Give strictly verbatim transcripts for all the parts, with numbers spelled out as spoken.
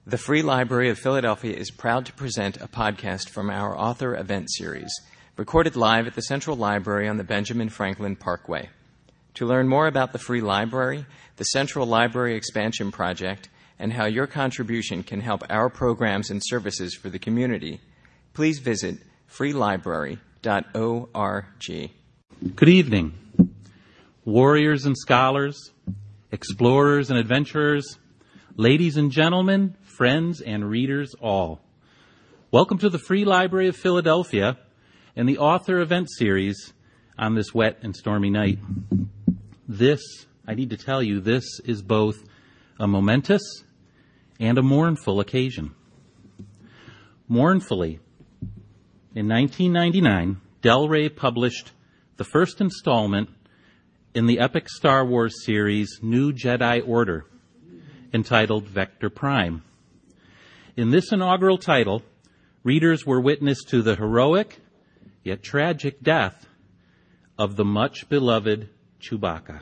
The Free Library of Philadelphia is proud to present a podcast from our author event series, recorded live at the Central Library on the Benjamin Franklin Parkway. To learn more about the Free Library, the Central Library Expansion Project, and how your contribution can help our programs and services for the community, please visit free library dot org. Good evening, warriors and scholars, explorers and adventurers, ladies and gentlemen, friends and readers all. Welcome to the Free Library of Philadelphia and the author event series on this wet and stormy night. This, I need to tell you, this is both a momentous and a mournful occasion. Mournfully, in nineteen ninety-nine, Del Rey published the first installment in the epic Star Wars series New Jedi Order, entitled Vector Prime. In this inaugural title, readers were witness to the heroic, yet tragic death of the much-beloved Chewbacca.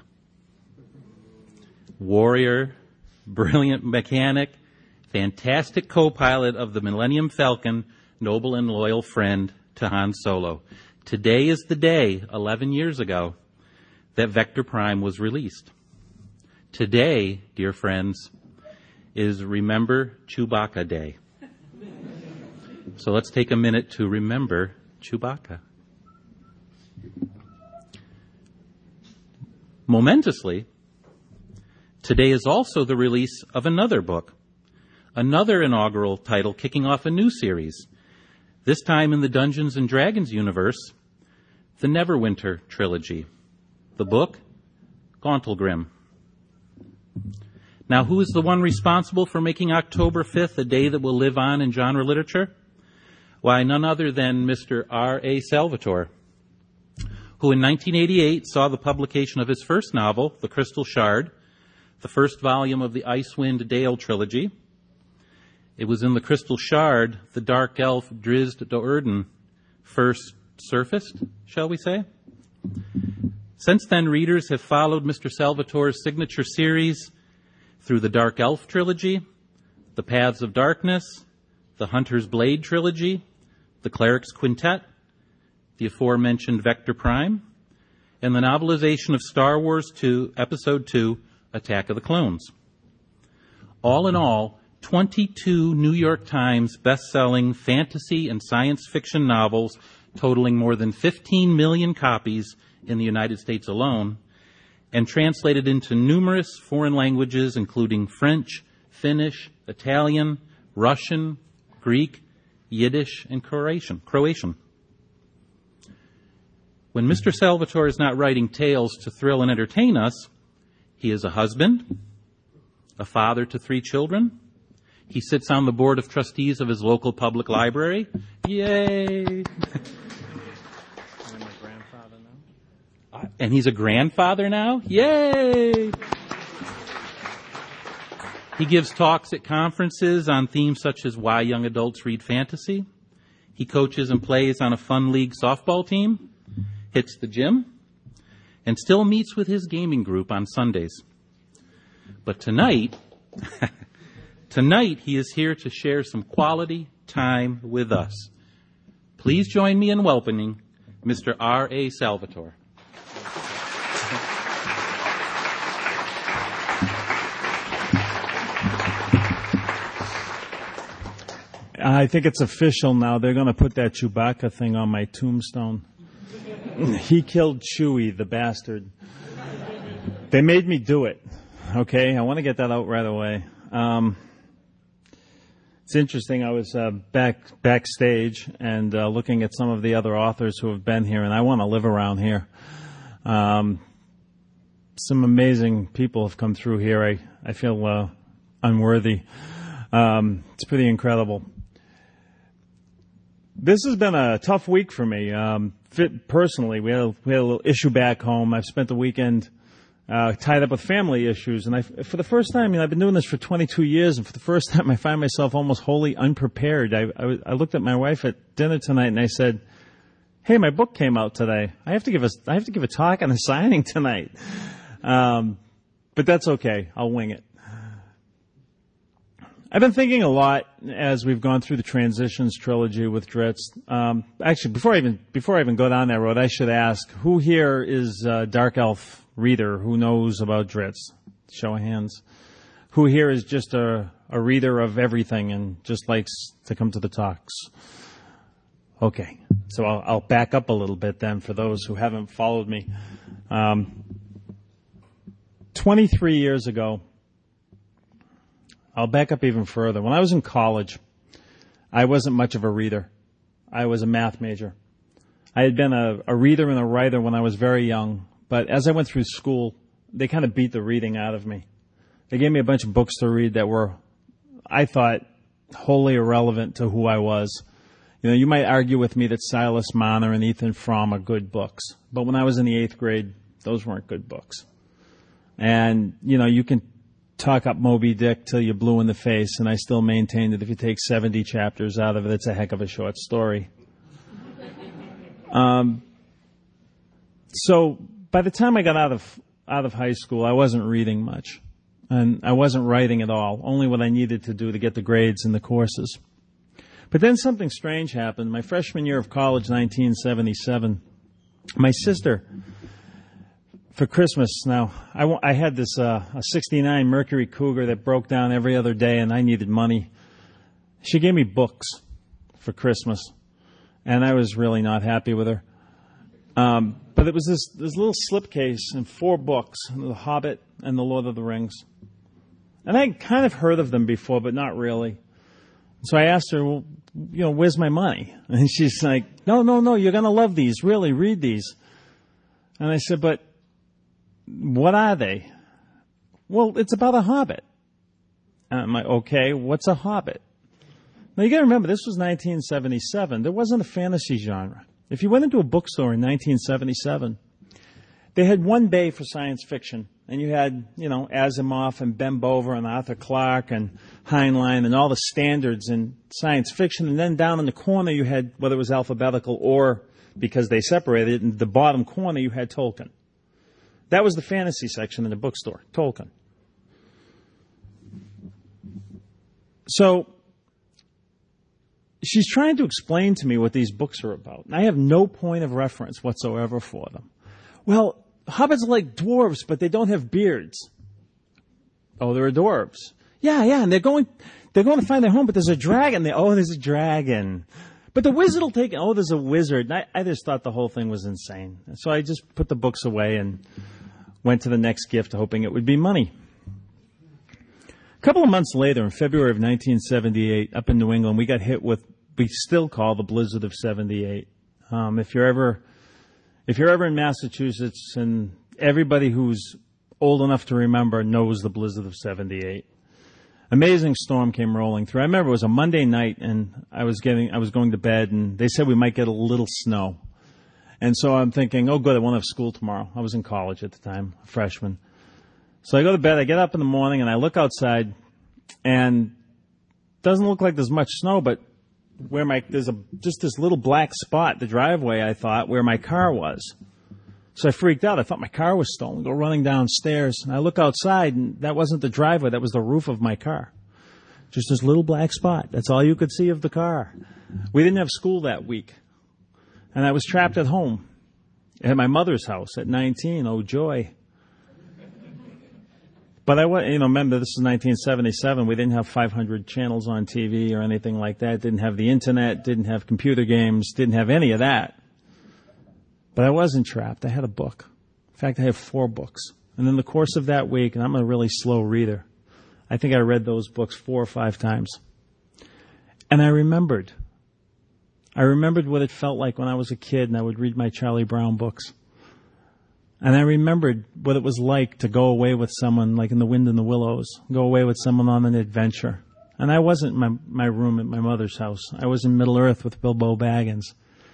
Warrior, brilliant mechanic, fantastic co-pilot of the Millennium Falcon, noble and loyal friend to Han Solo. Today is the day, eleven years ago, that Vector Prime was released. Today, dear friends, is Remember Chewbacca Day. So let's take a minute to remember Chewbacca. Momentously, today is also the release of another book, another inaugural title kicking off a new series, this time in the Dungeons and Dragons universe, the Neverwinter trilogy. The book, Gauntlgrim. Now, who is the one responsible for making October fifth a day that will live on in genre literature? Why, none other than Mister R A Salvatore, who in nineteen eighty-eight saw the publication of his first novel, The Crystal Shard, the first volume of the Icewind Dale trilogy. It was in The Crystal Shard the dark elf Drizzt Do'Urden first surfaced, shall we say? Since then, readers have followed Mister Salvatore's signature series through the Dark Elf trilogy, the Paths of Darkness, the Hunter's Blade trilogy, the Cleric's Quintet, the aforementioned Vector Prime, and the novelization of Star Wars two, Episode two, Attack of the Clones. All in all, twenty-two New York Times best-selling fantasy and science fiction novels totaling more than fifteen million copies in the United States alone, and translated into numerous foreign languages, including French, Finnish, Italian, Russian, Greek, Yiddish, and Croatian. Croatian. When Mister Salvatore is not writing tales to thrill and entertain us, he is a husband, a father to three children. He sits on the board of trustees of his local public library. Yay! And he's a grandfather now? Yay! He gives talks at conferences on themes such as why young adults read fantasy. He coaches and plays on a fun league softball team, hits the gym, and still meets with his gaming group on Sundays. But tonight, tonight he is here to share some quality time with us. Please join me in welcoming Mister R A Salvatore. I think it's official now. They're going to put that Chewbacca thing on my tombstone. He killed Chewie, the bastard. They made me do it. Okay, I want to get that out right away. Um, it's interesting. I was uh, back backstage and uh, looking at some of the other authors who have been here, and I want to live around here. Um, some amazing people have come through here. I, I feel uh, unworthy. Um, it's pretty incredible. This has been a tough week for me. Um, fit personally, we had, a, we had a little issue back home. I've spent the weekend uh, tied up with family issues, and I, for the first time, you know, I've been doing this for twenty-two years, and for the first time, I find myself almost wholly unprepared. I, I, I looked at my wife at dinner tonight, and I said, "Hey, my book came out today. I have to give a, I have to give a talk and a signing tonight." Um, but that's okay. I'll wing it. I've been thinking a lot as we've gone through the Transitions trilogy with Dritz. Um, actually, before I even before I even go down that road, I should ask, who here is a Dark Elf reader who knows about Dritz? Show of hands. Who here is just a, a reader of everything and just likes to come to the talks? Okay, so I'll, I'll back up a little bit then for those who haven't followed me. Um, twenty-three years ago, I'll back up even further. When I was in college, I wasn't much of a reader. I was a math major. I had been a, a reader and a writer when I was very young, but as I went through school, they kind of beat the reading out of me. They gave me a bunch of books to read that were, I thought, wholly irrelevant to who I was. You know, you might argue with me that Silas Marner and Ethan Frome are good books, but when I was in the eighth grade, those weren't good books. And, you know, you can talk up Moby Dick till you're blue in the face, and I still maintain that if you take seventy chapters out of it, it's a heck of a short story. Um, so by the time I got out of out of high school, I wasn't reading much, and I wasn't writing at all, only what I needed to do to get the grades in the courses. But then something strange happened. My freshman year of college, nineteen seventy-seven, my sister, for Christmas, now, I, w- I had this uh, a sixty-nine Mercury Cougar that broke down every other day, and I needed money. She gave me books for Christmas, and I was really not happy with her. Um, but it was this, this little slipcase and four books, The Hobbit and The Lord of the Rings. And I'd kind of heard of them before, but not really. So I asked her, well, you know, where's my money? And she's like, no, no, no, you're going to love these. Really, read these. And I said, but what are they? Well, it's about a hobbit. And I'm like, okay, what's a hobbit? Now, you got to remember, this was nineteen seventy-seven. There wasn't a fantasy genre. If you went into a bookstore in nineteen seventy-seven, they had one bay for science fiction. And you had, you know, Asimov and Ben Bova and Arthur Clarke and Heinlein and all the standards in science fiction. And then down in the corner you had, whether it was alphabetical or because they separated it, in the bottom corner you had Tolkien. That was the fantasy section in the bookstore, Tolkien. So she's trying to explain to me what these books are about. And I have no point of reference whatsoever for them. Well, hobbits are like dwarves, but they don't have beards. Oh, they're dwarves. Yeah, yeah, and they're going, they're going to find their home, but there's a dragon there. Oh, there's a dragon. But the wizard will take it. Oh, there's a wizard. And I, I just thought the whole thing was insane. So I just put the books away and went to the next gift, hoping it would be money. A couple of months later, in February of nineteen seventy-eight, up in New England, we got hit with, we still call the blizzard of seventy-eight. Um, if you're ever, if you're ever in Massachusetts, and everybody who's old enough to remember knows the blizzard of seventy-eight. Amazing storm came rolling through. I remember it was a Monday night, and I was getting, I was going to bed, and they said we might get a little snow. And so I'm thinking, oh, good, I won't have school tomorrow. I was in college at the time, a freshman. So I go to bed, I get up in the morning, and I look outside, and it doesn't look like there's much snow, but where my, there's a, just this little black spot, the driveway, I thought, where my car was. So I freaked out. I thought my car was stolen. Go running downstairs, and I look outside, and that wasn't the driveway. That was the roof of my car. Just this little black spot. That's all you could see of the car. We didn't have school that week, and I was trapped at home at my mother's house at nineteen. Oh, joy. But I, you know, remember, this is nineteen seventy-seven. We didn't have five hundred channels on T V or anything like that. Didn't have the internet, didn't have computer games, didn't have any of that. But I wasn't trapped. I had a book. In fact, I have four books. And in the course of that week, and I'm a really slow reader, I think I read those books four or five times. And I remembered. I remembered what it felt like when I was a kid and I would read my Charlie Brown books. And I remembered what it was like to go away with someone, like in The Wind in the Willows, go away with someone on an adventure. And I wasn't in my, my room at my mother's house. I was in Middle Earth with Bilbo Baggins.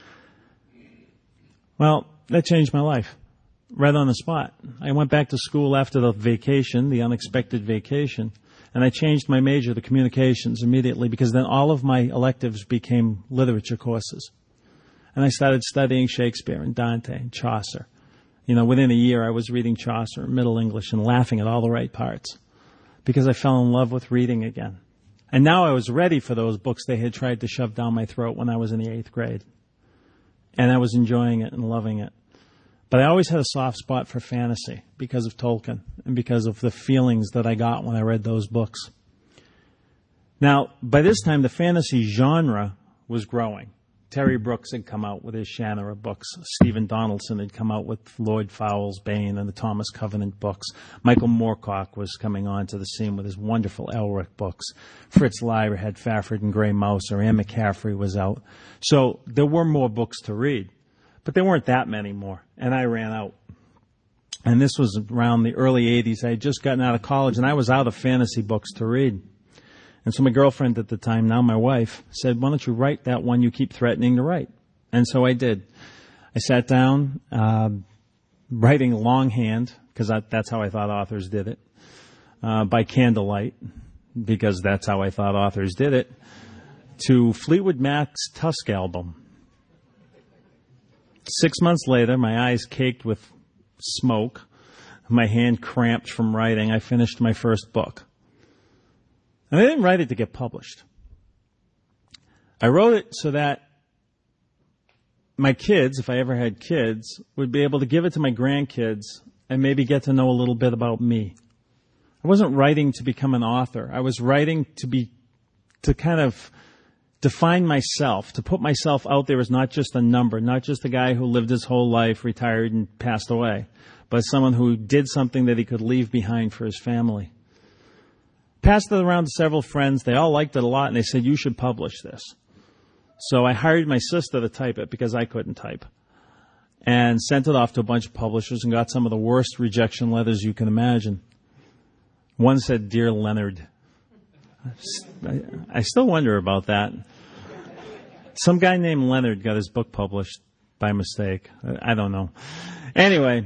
Well, that changed my life, right on the spot. I went back to school after the vacation, the unexpected vacation, and I changed my major to communications immediately because then all of my electives became literature courses. And I started studying Shakespeare and Dante and Chaucer. You know, within a year I was reading Chaucer in Middle English and laughing at all the right parts because I fell in love with reading again. And now I was ready for those books they had tried to shove down my throat when I was in the eighth grade. And I was enjoying it and loving it. But I always had a soft spot for fantasy because of Tolkien and because of the feelings that I got when I read those books. Now, by this time, the fantasy genre was growing. Terry Brooks had come out with his Shannara books. Stephen Donaldson had come out with Lloyd Fowle's Bane and the Thomas Covenant books. Michael Moorcock was coming onto the scene with his wonderful Elric books. Fritz Leiber had Fafhrd and Grey Mouser. Anne McCaffrey was out. So there were more books to read, but there weren't that many more, and I ran out. And this was around the early eighties. I had just gotten out of college, and I was out of fantasy books to read. And so my girlfriend at the time, now my wife, said, why don't you write that one you keep threatening to write? And so I did. I sat down, uh, writing longhand, because that's how I thought authors did it, uh, by candlelight, because that's how I thought authors did it, to Fleetwood Mac's Tusk album. Six months later, my eyes caked with smoke, my hand cramped from writing, I finished my first book. And I didn't write it to get published. I wrote it so that my kids, if I ever had kids, would be able to give it to my grandkids and maybe get to know a little bit about me. I wasn't writing to become an author. I was writing to be, to kind of define myself, to put myself out there as not just a number, not just a guy who lived his whole life, retired and passed away, but someone who did something that he could leave behind for his family. Passed it around to several friends. They all liked it a lot, and they said, you should publish this. So I hired my sister to type it because I couldn't type, and sent it off to a bunch of publishers and got some of the worst rejection letters you can imagine. One said, Dear Leonard. I, I still wonder about that. Some guy named Leonard got his book published by mistake. I, I don't know. Anyway,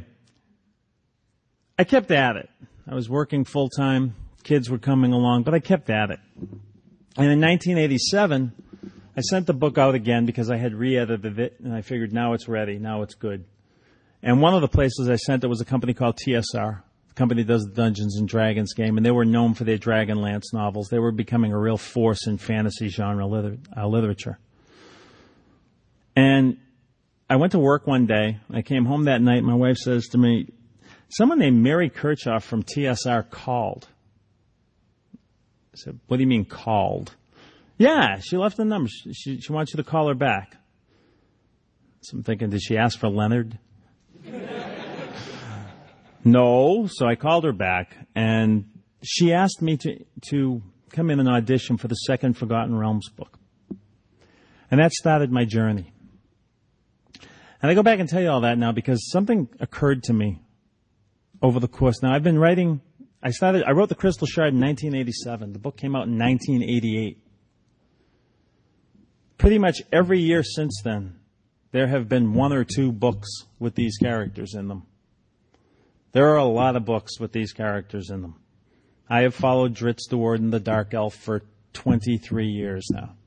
I kept at it. I was working full-time. Kids were coming along, but I kept at it. And in nineteen eighty-seven, I sent the book out again because I had re-edited it, and I figured now it's ready, now it's good. And one of the places I sent it was a company called T S R. The company does the Dungeons and Dragons game, and they were known for their Dragonlance novels. They were becoming a real force in fantasy genre liter- uh, literature. And I went to work one day. I came home that night, and my wife says to me, someone named Mary Kirchhoff from T S R called. I said, what do you mean called? Yeah, she left the number. She, she, she wants you to call her back. So I'm thinking, did she ask for Leonard? No. So I called her back, and she asked me to, to come in and audition for the second Forgotten Realms book. And that started my journey. And I go back and tell you all that now because something occurred to me over the course. Now, I've been writing... I started. I wrote The Crystal Shard in nineteen eighty-seven. The book came out in nineteen eighty-eight. Pretty much every year since then, there have been one or two books with these characters in them. There are a lot of books with these characters in them. I have followed Drizzt Do'Urden the Dark Elf for twenty-three years now.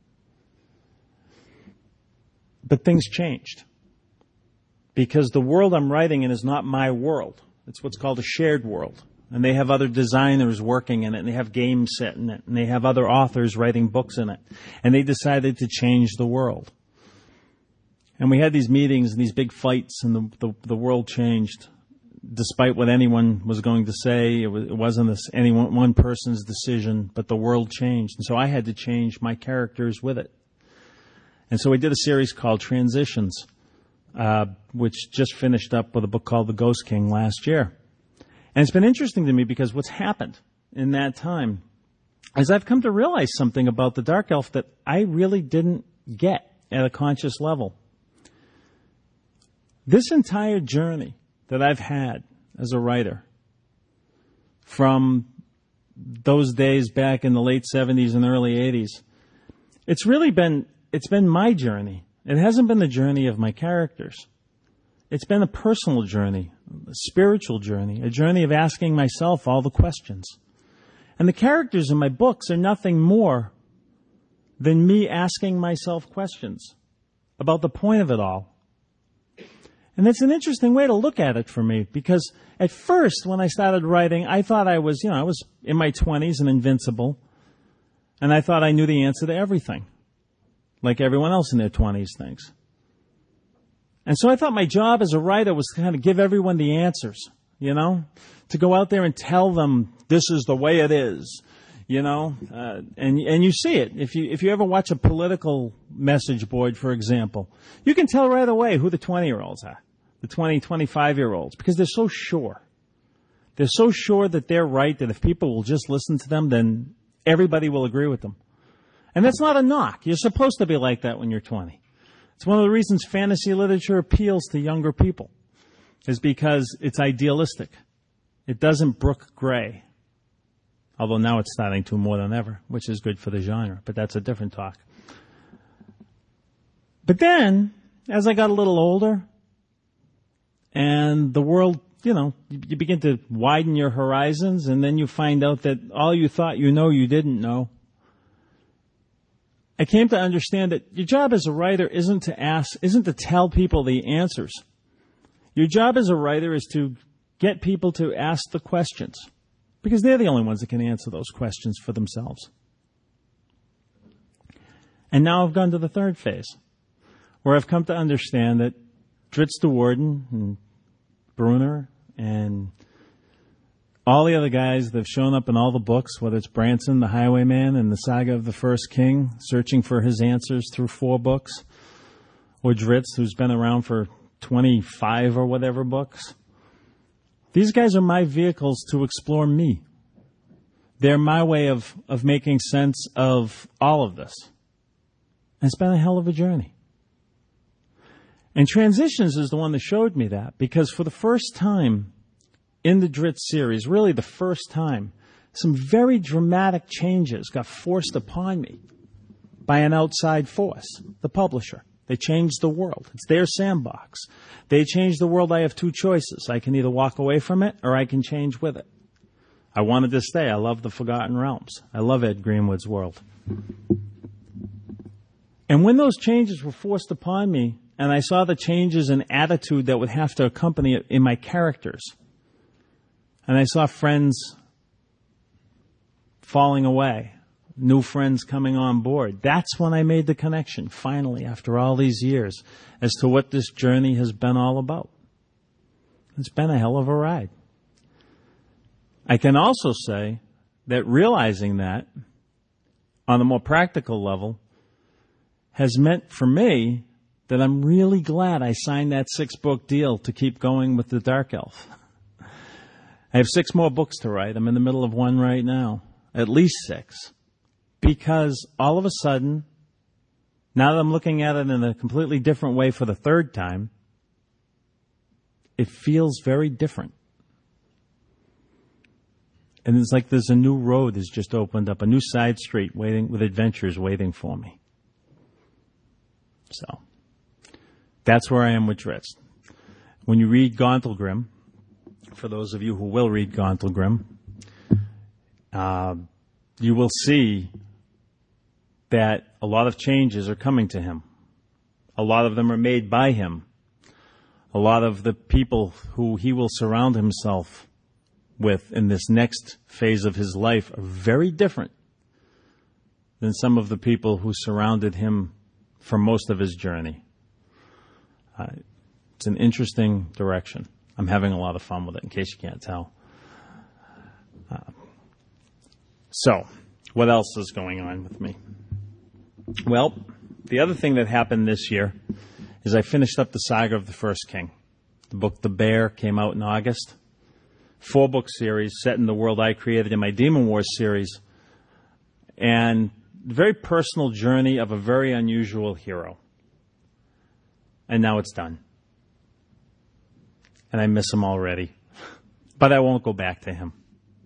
But things changed. Because the world I'm writing in is not my world. It's what's called a shared world. And they have other designers working in it, and they have games set in it, and they have other authors writing books in it. And they decided to change the world. And we had these meetings and these big fights, and the, the, the world changed. Despite what anyone was going to say, it, was, it wasn't this, any one, one person's decision, but the world changed. And so I had to change my characters with it. And so we did a series called Transitions, uh, which just finished up with a book called The Ghost King last year. And it's been interesting to me because what's happened in that time is I've come to realize something about the Dark Elf that I really didn't get at a conscious level. This entire journey that I've had as a writer from those days back in the late seventies and early eighties, it's really been, it's been my journey. It hasn't been the journey of my characters. It's been a personal journey, a spiritual journey, a journey of asking myself all the questions. And the characters in my books are nothing more than me asking myself questions about the point of it all. And that's an interesting way to look at it for me, because at first when I started writing, I thought I was, you know, I was in my twenties and invincible. And I thought I knew the answer to everything, like everyone else in their twenties thinks. And so I thought my job as a writer was to kind of give everyone the answers, you know, to go out there and tell them this is the way it is, you know, uh, and and you see it. If you if you ever watch a political message board, for example, you can tell right away who the twenty-year-olds are, the twenty, twenty-five-year-olds, because they're so sure. They're so sure that they're right, that if people will just listen to them, then everybody will agree with them. And that's not a knock. You're supposed to be like that when you're twenty. It's one of the reasons fantasy literature appeals to younger people, is because it's idealistic. It doesn't brook gray. Although now it's starting to more than ever, which is good for the genre, but that's a different talk. But then, as I got a little older, and the world, you know, you begin to widen your horizons, and then you find out that all you thought you know, you didn't know. I came to understand that your job as a writer isn't to ask, isn't to tell people the answers. Your job as a writer is to get people to ask the questions, because they're the only ones that can answer those questions for themselves. And now I've gone to the third phase, where I've come to understand that Dritz de Warden and Bruner and all the other guys that have shown up in all the books, whether it's Branson, the Highwayman, and the Saga of the First King, searching for his answers through four books, or Dritz, who's been around for twenty-five or whatever books. These guys are my vehicles to explore me. They're my way of, of making sense of all of this. And it's been a hell of a journey. And Transitions is the one that showed me that, because for the first time in the Dritz series, really the first time, some very dramatic changes got forced upon me by an outside force, the publisher. They changed the world. It's their sandbox. They changed the world. I have two choices. I can either walk away from it or I can change with it. I wanted to stay. I love the Forgotten Realms. I love Ed Greenwood's world. And when those changes were forced upon me, and I saw the changes in attitude that would have to accompany it in my characters, and I saw friends falling away, new friends coming on board, that's when I made the connection, finally, after all these years, as to what this journey has been all about. It's been a hell of a ride. I can also say that realizing that, on a more practical level, has meant for me that I'm really glad I signed that six-book deal to keep going with the Dark Elf. I have six more books to write. I'm in the middle of one right now, at least six. Because all of a sudden, now that I'm looking at it in a completely different way for the third time, it feels very different. And it's like there's a new road that's just opened up, a new side street waiting with adventures waiting for me. So, that's where I am with Dritz. When you read Gauntlgrim, for those of you who will read Gauntlgrim, uh, you will see that a lot of changes are coming to him. A lot of them are made by him. A lot of the people who he will surround himself with in this next phase of his life are very different than some of the people who surrounded him for most of his journey. Uh, it's an interesting direction. I'm having a lot of fun with it, in case you can't tell. Uh, so, what else is going on with me? Well, the other thing that happened this year is I finished up the Saga of the First King. The book The Bear came out in August. Four-book series set in the world I created in my Demon Wars series. And the very personal journey of a very unusual hero. And now it's done. And I miss him already. But I won't go back to him.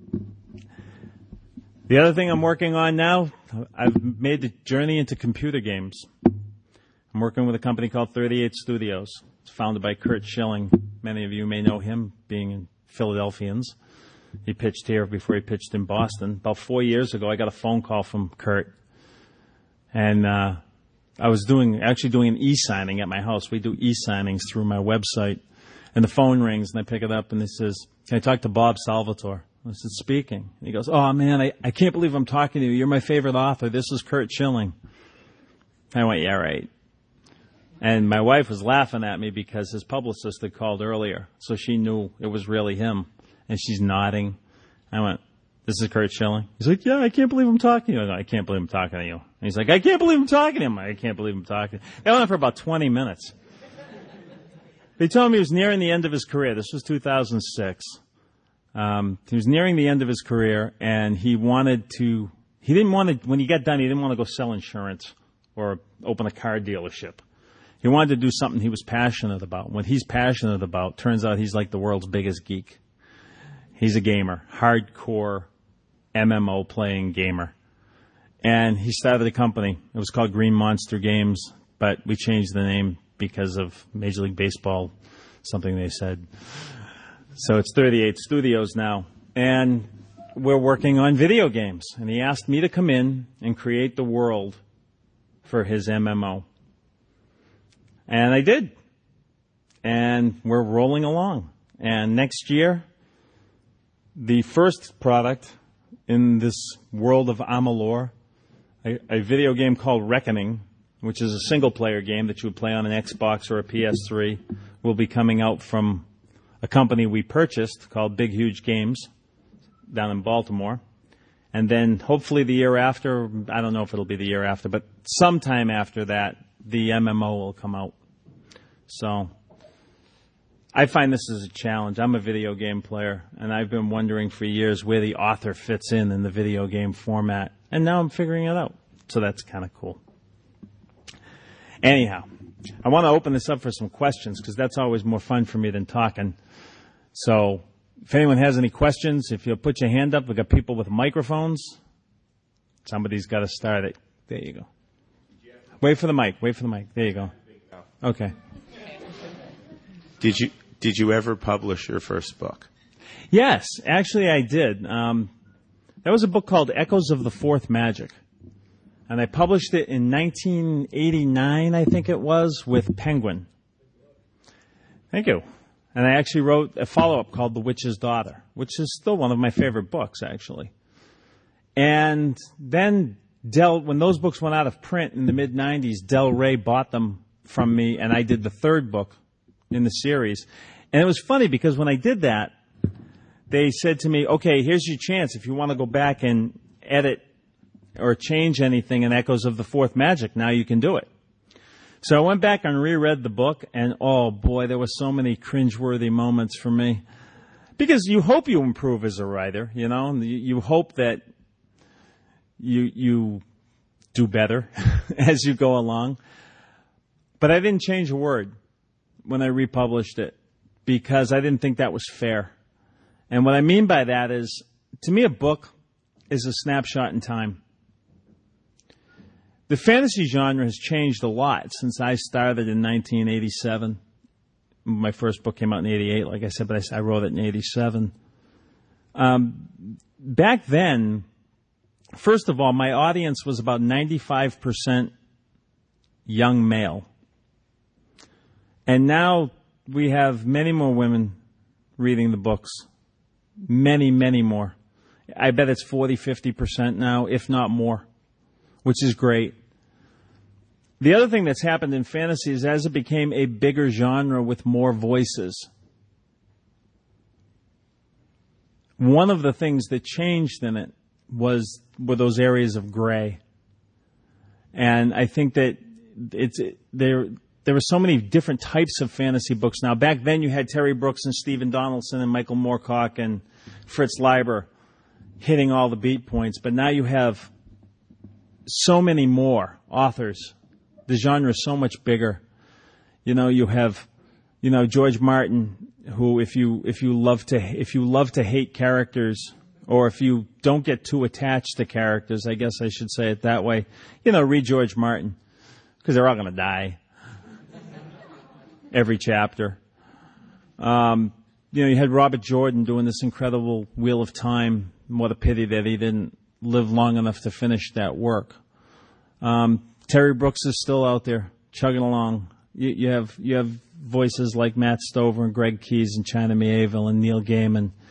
The other thing I'm working on now, I've made the journey into computer games. I'm working with a company called thirty-eight Studios. It's founded by Curt Schilling. Many of you may know him, being Philadelphians. He pitched here before he pitched in Boston. About four years ago, I got a phone call from Curt. And uh, I was doing actually doing an e-signing at my house. We do e-signings through my website. And the phone rings, and I pick it up, and he says, "Can I talk to Bob Salvatore?" I said, speaking. And he goes, oh, man, I, I can't believe I'm talking to you. You're my favorite author. This is Curt Schilling. I went, yeah, right. And my wife was laughing at me because his publicist had called earlier, so she knew it was really him. And she's nodding. I went, this is Curt Schilling? He's like, yeah, I can't believe I'm talking to you. I go, I can't believe I'm talking to you. And he's like, I can't believe I'm talking to him. I can't believe I'm talking to him. That went on for about twenty minutes. They told him he was nearing the end of his career. This was two thousand six. Um, he was nearing the end of his career, and he wanted to, he didn't want to, when he got done, he didn't want to go sell insurance or open a car dealership. He wanted to do something he was passionate about. What he's passionate about, turns out he's like the world's biggest geek. He's a gamer, hardcore M M O playing gamer. And he started a company. It was called Green Monster Games, but we changed the name because of Major League Baseball, something they said. So it's thirty-eight Studios now. And we're working on video games. And he asked me to come in and create the world for his M M O. And I did. And we're rolling along. And next year, the first product in this world of Amalur, a, a video game called Reckoning, which is a single-player game that you would play on an Xbox or a P S three, will be coming out from a company we purchased called Big Huge Games down in Baltimore. And then hopefully the year after, I don't know if it'll be the year after, but sometime after that, the M M O will come out. So I find this is a challenge. I'm a video game player, and I've been wondering for years where the author fits in in the video game format. And now I'm figuring it out. So that's kind of cool. Anyhow, I want to open this up for some questions because that's always more fun for me than talking. So if anyone has any questions, if you'll put your hand up, we've got people with microphones. Somebody's got to start it. There you go. Wait for the mic. Wait for the mic. There you go. Okay. Did you did you ever publish your first book? Yes, actually I did. Um, that was a book called Echoes of the Fourth Magic. And I published it in nineteen eighty-nine, I think it was, with Penguin. Thank you. And I actually wrote a follow-up called The Witch's Daughter, which is still one of my favorite books, actually. And then Del, when those books went out of print in the mid nineties, Del Rey bought them from me, and I did the third book in the series. And it was funny because when I did that, they said to me, okay, here's your chance. If you want to go back and edit or change anything in Echoes of the Fourth Magic, now you can do it. So I went back and reread the book, and oh boy, there were so many cringeworthy moments for me. Because you hope you improve as a writer, you know, you, you hope that you you do better as you go along. But I didn't change a word when I republished it because I didn't think that was fair. And what I mean by that is, to me, a book is a snapshot in time. The fantasy genre has changed a lot since I started in nineteen eighty-seven. My first book came out in eighty-eight, like I said, but I, I wrote it in eighty-seven. Um, back then, first of all, my audience was about ninety-five percent young male. And now we have many more women reading the books. Many, many more. I bet it's forty, fifty percent now, if not more, which is great. The other thing that's happened in fantasy is as it became a bigger genre with more voices, one of the things that changed in it was were those areas of gray. And I think that it's it, there there were so many different types of fantasy books now. Back then you had Terry Brooks and Stephen Donaldson and Michael Moorcock and Fritz Leiber hitting all the beat points, but now you have so many more authors. The genre is so much bigger. You know, you have, you know, George Martin, who if you if you love to if you love to hate characters, or if you don't get too attached to characters, I guess I should say it that way. You know, read George Martin because they're all going to die every chapter. Um, you know, you had Robert Jordan doing this incredible Wheel of Time. What a pity that he didn't live long enough to finish that work. Um, Terry Brooks is still out there chugging along. You, you have you have voices like Matt Stover and Greg Keyes and China Miéville and Neil Gaiman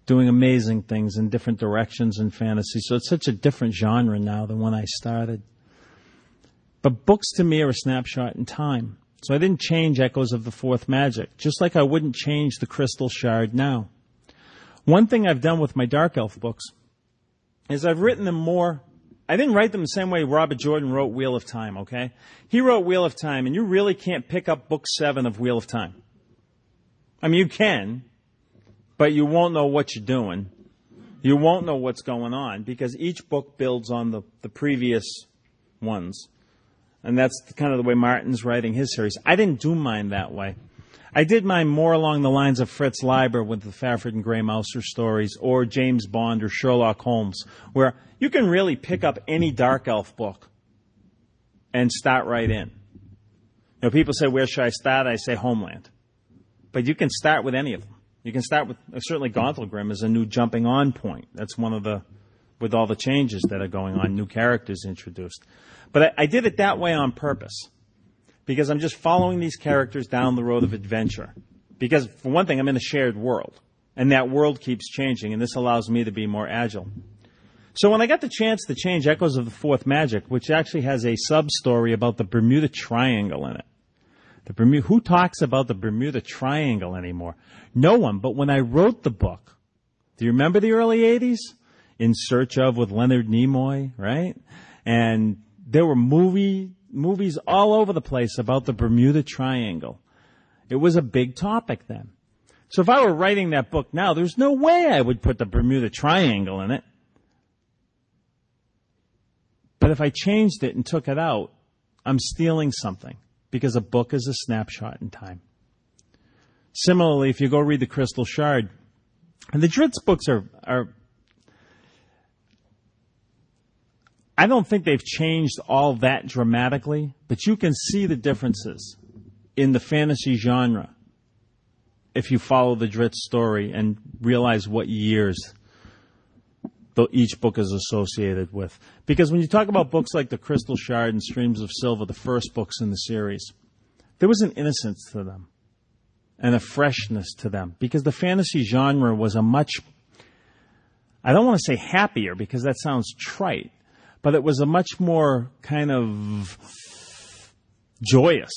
doing amazing things in different directions in fantasy. So it's such a different genre now than when I started. But books to me are a snapshot in time. So I didn't change Echoes of the Fourth Magic, just like I wouldn't change The Crystal Shard now. One thing I've done with my Dark Elf books is I've written them more. I didn't write them the same way Robert Jordan wrote Wheel of Time, okay? He wrote Wheel of Time, and you really can't pick up book seven of Wheel of Time. I mean, you can, but you won't know what you're doing. You won't know what's going on, because each book builds on the, the previous ones. And that's kind of the way Martin's writing his series. I didn't do mine that way. I did mine more along the lines of Fritz Leiber with the Fafhrd and Grey Mouser stories, or James Bond or Sherlock Holmes, where you can really pick up any Dark Elf book and start right in. You know, people say, where should I start? I say Homeland. But you can start with any of them. You can start with, certainly Gonthelgrim is a new jumping on point. That's one of the, with all the changes that are going on, new characters introduced. But I, I did it that way on purpose, because I'm just following these characters down the road of adventure. Because, for one thing, I'm in a shared world, and that world keeps changing, and this allows me to be more agile. So when I got the chance to change Echoes of the Fourth Magic, which actually has a sub-story about the Bermuda Triangle in it. The Bermuda, who talks about the Bermuda Triangle anymore? No one. But when I wrote the book, do you remember the early eighties? In Search of with Leonard Nimoy, right? And there were movie movies all over the place about the Bermuda Triangle. It was a big topic then. So if I were writing that book now, there's no way I would put the Bermuda Triangle in it. But if I changed it and took it out, I'm stealing something, because a book is a snapshot in time. Similarly, if you go read The Crystal Shard, and the Drizzt books are, are I don't think they've changed all that dramatically, but you can see the differences in the fantasy genre if you follow the Drizzt story and realize what years each book is associated with. Because when you talk about books like The Crystal Shard and Streams of Silver, the first books in the series, there was an innocence to them and a freshness to them, because the fantasy genre was a much, I don't want to say happier, because that sounds trite, but it was a much more kind of joyous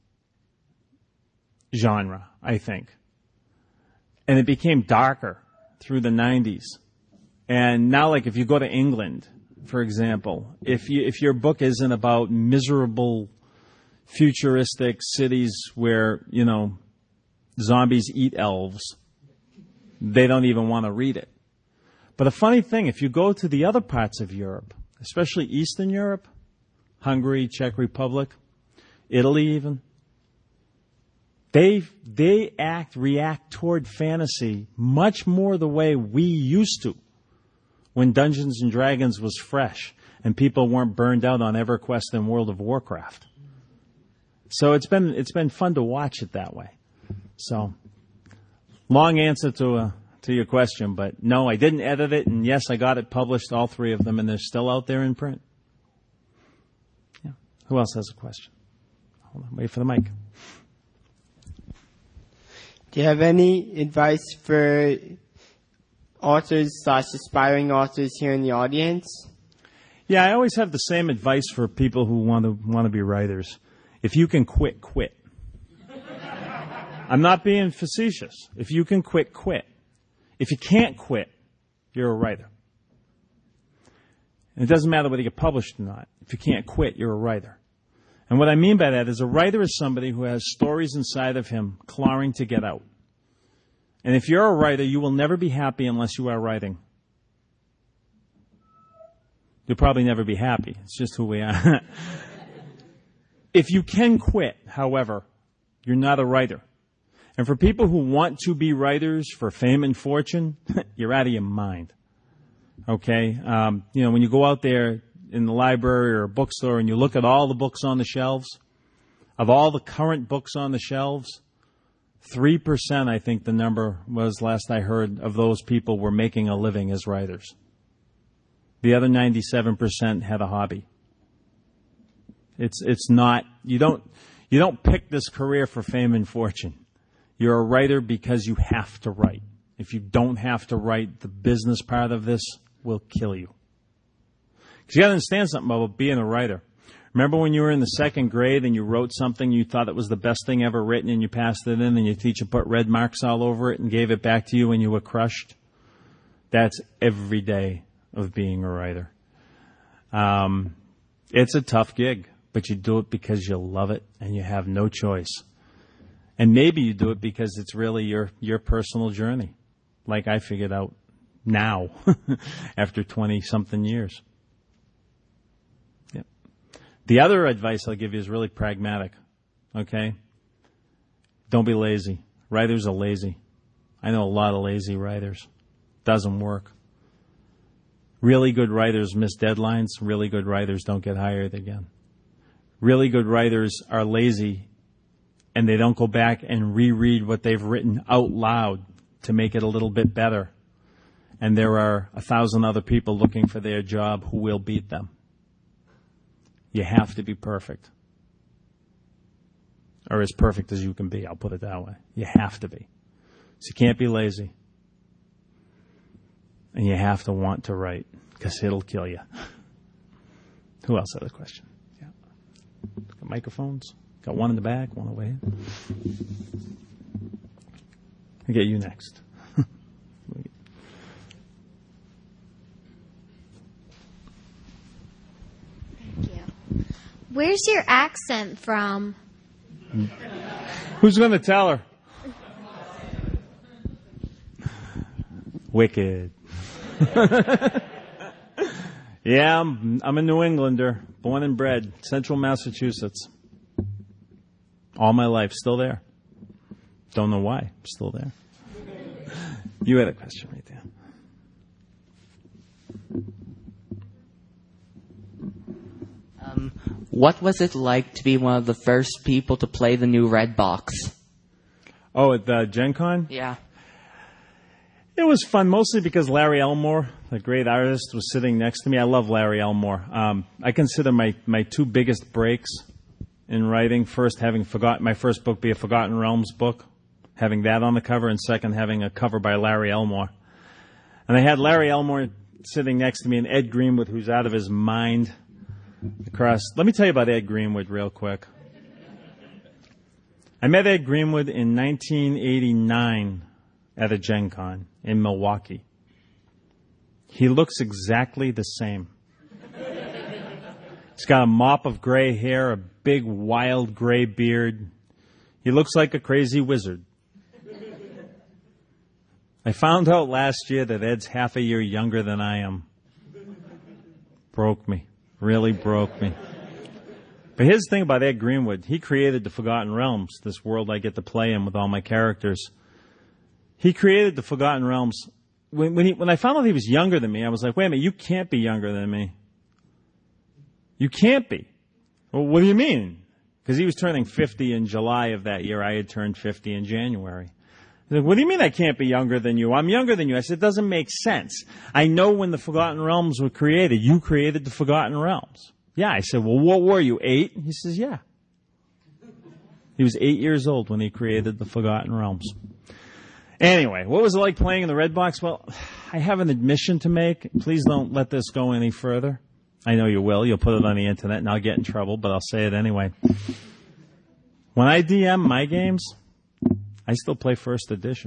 genre, I think. And it became darker through the nineties. And now, like, if you go to England, for example, if you, if your book isn't about miserable, futuristic cities where, you know, zombies eat elves, they don't even want to read it. But a funny thing, if you go to the other parts of Europe, especially Eastern Europe, Hungary, Czech Republic, Italy even, they they act, react toward fantasy much more the way we used to when Dungeons and Dragons was fresh and people weren't burned out on EverQuest and World of Warcraft. So it's been it's been fun to watch it that way. So, long answer to a to your question, but no, I didn't edit it, and yes, I got it published, all three of them, and they're still out there in print. Yeah. Who else has a question? Hold on, wait for the mic. Do you have any advice for authors slash aspiring authors here in the audience? Yeah, I always have the same advice for people who want to want to be writers. If you can quit, quit. I'm not being facetious. If you can quit, quit. If you can't quit, you're a writer. And it doesn't matter whether you get published or not. If you can't quit, you're a writer. And what I mean by that is a writer is somebody who has stories inside of him clawing to get out. And if you're a writer, you will never be happy unless you are writing. You'll probably never be happy. It's just who we are. If you can quit, however, you're not a writer. And for people who want to be writers for fame and fortune, you're out of your mind. Okay? Um, you know, when you go out there in the library or a bookstore and you look at all the books on the shelves, of all the current books on the shelves, three percent, I think the number was last I heard, of those people were making a living as writers. The other ninety-seven percent had a hobby. It's it's not, you don't you don't pick this career for fame and fortune. You're a writer because you have to write. if you don't have to write, the business part of this will kill you. Because you got to understand something about being a writer. Remember when you were in the second grade and you wrote something you thought it was the best thing ever written and you passed it in and your teacher put red marks all over it and gave it back to you and you were crushed? That's every day of being a writer. Um, it's a tough gig, but you do it because you love it and you have no choice. And maybe you do it because it's really your, your personal journey, like I figured out now after twenty-something years. Yep. The other advice I'll give you is really pragmatic, okay? Don't be lazy. Writers are lazy. I know a lot of lazy writers. Doesn't work. Really good writers miss deadlines. Really good writers don't get hired again. Really good writers are lazy and they don't go back and reread what they've written out loud to make it a little bit better. And there are a thousand other people looking for their job who will beat them. You have to be perfect. Or as perfect as you can be, I'll put it that way. You have to be. So you can't be lazy. And you have to want to write, because it'll kill you. Who else had a question? Yeah. Got microphones? Got one in the back, one away. I'll get you next. Thank you. Where's your accent from? Who's going to tell her? Wicked. Yeah, I'm, I'm a New Englander, born and bred, Central Massachusetts. All my life, still there. Don't know why, still there. You had a question right there. Um, what was it like to be one of the first people to play the new Red Box? Oh, at the Gen Con? Yeah. It was fun, mostly because Larry Elmore, the great artist, was sitting next to me. I love Larry Elmore. Um, I consider my, my two biggest breaks in writing, first having forgotten my first book be a Forgotten Realms book, having that on the cover, and second having a cover by Larry Elmore. And I had Larry Elmore sitting next to me and Ed Greenwood, who's out of his mind, across. Let me tell you about Ed Greenwood real quick. I met Ed Greenwood in nineteen eighty-nine at a Gen Con in Milwaukee. He looks exactly the same. He's got a mop of gray hair, a big wild gray beard. He looks like a crazy wizard. I found out last year that Ed's half a year younger than I am. Broke me. Really broke me. But here's the thing about Ed Greenwood. He created the Forgotten Realms, this world I get to play in with all my characters. He created the Forgotten Realms. When, when, he, when I found out he was younger than me, I was like, wait a minute, you can't be younger than me. You can't be. Well, what do you mean? Because he was turning fifty in July of that year. I had turned fifty in January. He's like, what do you mean I can't be younger than you? I'm younger than you. I said, it doesn't make sense. I know when the Forgotten Realms were created. You created the Forgotten Realms. Yeah. I said, well, what were you, eight? He says, yeah. He was eight years old when he created the Forgotten Realms. Anyway, what was it like playing in the Red Box? Well, I have an admission to make. Please don't let this go any further. I know you will. You'll put it on the internet and I'll get in trouble, but I'll say it anyway. When I D M my games, I still play first edition.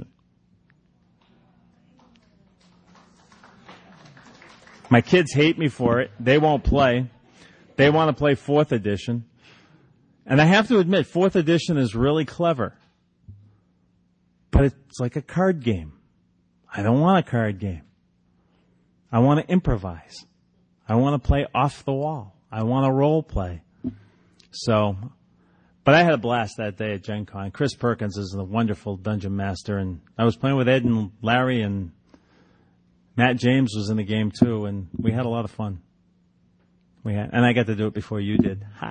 My kids hate me for it. They won't play. They want to play fourth edition. And I have to admit, fourth edition is really clever. But it's like a card game. I don't want a card game. I want to improvise. I want to play off the wall. I want to role play. So, but I had a blast that day at Gen Con. Chris Perkins is a wonderful dungeon master, and I was playing with Ed and Larry, and Matt James was in the game too, and we had a lot of fun. We had, and I got to do it before you did. Ha!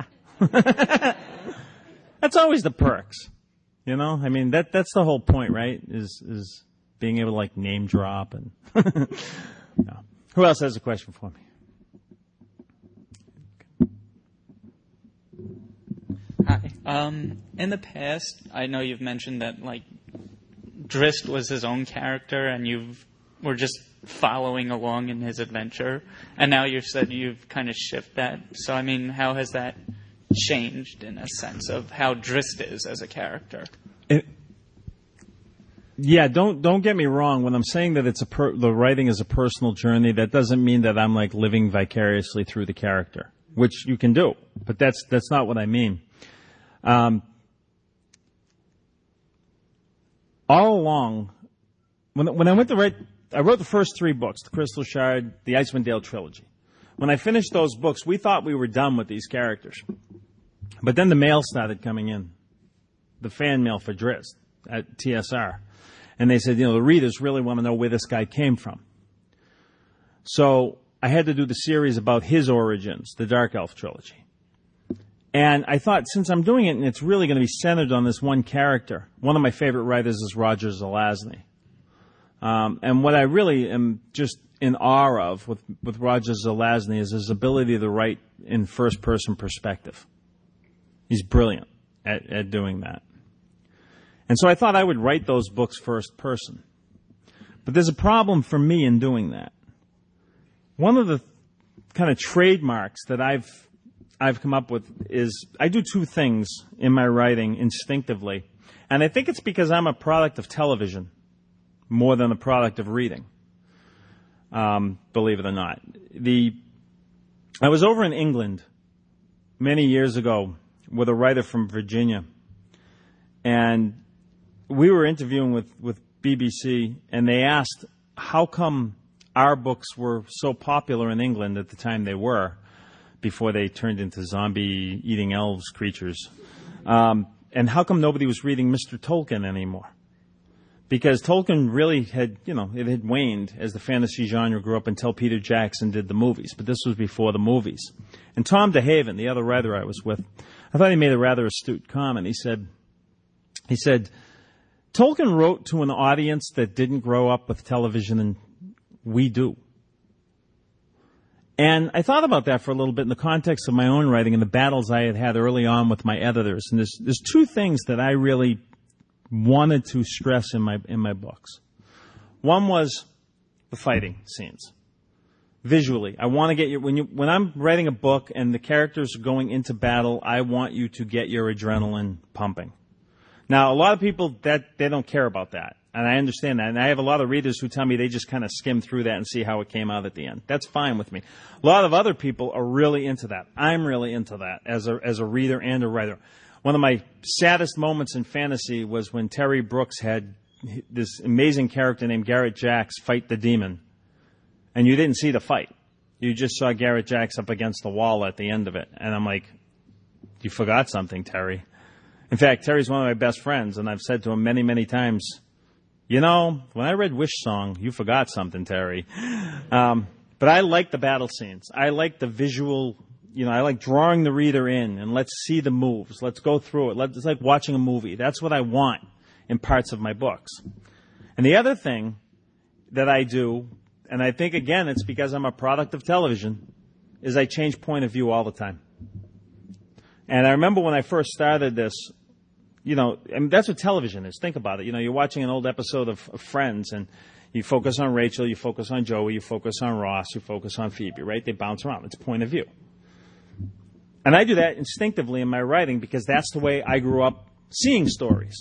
That's always the perks. You know, I mean, that that's the whole point, right? Is is being able to, like, name drop. And no. Who else has a question for me? Hi. Um, in the past, I know you've mentioned that, like, Drizzt was his own character and you were just following along in his adventure, and now you said you've kind of shifted that. So, I mean, how has that changed in a sense of how Drizzt is as a character? It, yeah, don't don't get me wrong. When I'm saying that it's a per, the writing is a personal journey, that doesn't mean that I'm like living vicariously through the character, which you can do, but that's that's not what I mean. Um, all along, when when I went to write, I wrote the first three books: The Crystal Shard, the Icewind Dale trilogy. When I finished those books, we thought we were done with these characters, but then the mail started coming in, the fan mail for Drizzt at T S R. And they said, you know, the readers really want to know where this guy came from. So I had to do the series about his origins, the Dark Elf trilogy. And I thought, since I'm doing it and it's really going to be centered on this one character, one of my favorite writers is Roger Zelazny. Um, and what I really am just in awe of with, with Roger Zelazny is his ability to write in first-person perspective. He's brilliant at, at doing that. And so I thought I would write those books first person. But there's a problem for me in doing that. One of the kind of trademarks that I've I've come up with is I do two things in my writing instinctively. And I think it's because I'm a product of television more than a product of reading, um, believe it or not. The I was over in England many years ago with a writer from Virginia. And we were interviewing with, with B B C, and they asked how come our books were so popular in England at the time they were, before they turned into zombie-eating elves creatures, um, and how come nobody was reading Mister Tolkien anymore? Because Tolkien really had, you know, it had waned as the fantasy genre grew up until Peter Jackson did the movies, but this was before the movies. And Tom DeHaven, the other writer I was with, I thought he made a rather astute comment. He said, he said, Tolkien wrote to an audience that didn't grow up with television, and we do. And I thought about that for a little bit in the context of my own writing and the battles I had had early on with my editors. And there's, there's two things that I really wanted to stress in my in my books. One was the fighting scenes. Visually, I want to get your when you when I'm writing a book and the characters are going into battle, I want you to get your adrenaline pumping. Now, a lot of people, that they don't care about that, and I understand that. And I have a lot of readers who tell me they just kind of skim through that and see how it came out at the end. That's fine with me. A lot of other people are really into that. I'm really into that as a as a reader and a writer. One of my saddest moments in fantasy was when Terry Brooks had this amazing character named Garrett Jax fight the demon, and you didn't see the fight. You just saw Garrett Jax up against the wall at the end of it, and I'm like, you forgot something, Terry. In fact, Terry's one of my best friends, and I've said to him many, many times, you know, when I read Wish Song, you forgot something, Terry. Um, but I like the battle scenes. I like the visual, you know, I like drawing the reader in, and let's see the moves. Let's go through it. It's like watching a movie. That's what I want in parts of my books. And the other thing that I do, and I think, again, it's because I'm a product of television, is I change point of view all the time. And I remember when I first started this, you know, I mean, that's what television is. Think about it. You know, you're watching an old episode of, of Friends, and you focus on Rachel, you focus on Joey, you focus on Ross, you focus on Phoebe, right? They bounce around. It's point of view. And I do that instinctively in my writing because that's the way I grew up seeing stories.